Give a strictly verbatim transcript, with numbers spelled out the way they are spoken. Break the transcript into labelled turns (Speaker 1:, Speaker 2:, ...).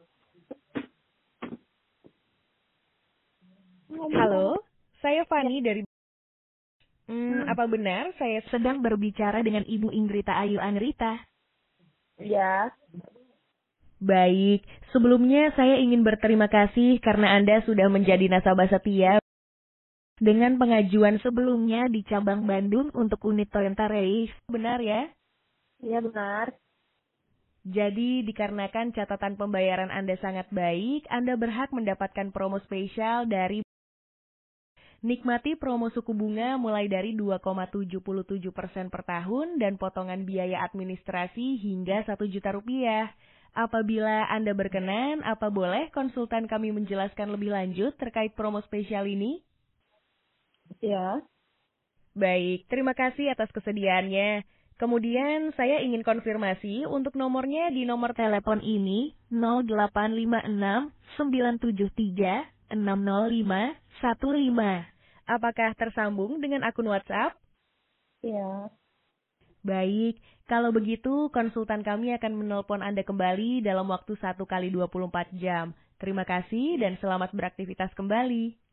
Speaker 1: Halo, saya Fani dari... Hmm, apa benar saya sedang berbicara dengan Ibu Inggrita Ayu Angrita?
Speaker 2: Ya,
Speaker 1: Baik, sebelumnya saya ingin berterima kasih karena Anda sudah menjadi nasabah setia dengan pengajuan sebelumnya di cabang Bandung untuk unit Toyota Race. Benar ya?
Speaker 2: iya benar.
Speaker 1: Jadi, dikarenakan catatan pembayaran Anda sangat baik, Anda berhak mendapatkan promo spesial dari nikmati promo suku bunga mulai dari dua koma tujuh tujuh persen per tahun dan potongan biaya administrasi hingga satu juta rupiah. Apabila Anda berkenan, apa boleh konsultan kami menjelaskan lebih lanjut terkait promo spesial ini?
Speaker 2: Ya,
Speaker 1: Baik, terima kasih atas kesediaannya. Kemudian saya ingin konfirmasi untuk nomornya di nomor telepon ini nol delapan lima enam sembilan tujuh tiga enam nol lima satu lima. Apakah tersambung dengan akun WhatsApp?
Speaker 2: ya.
Speaker 1: Baik, kalau begitu konsultan kami akan menelpon Anda kembali dalam waktu satu kali dua puluh empat jam. Terima kasih dan selamat beraktivitas kembali.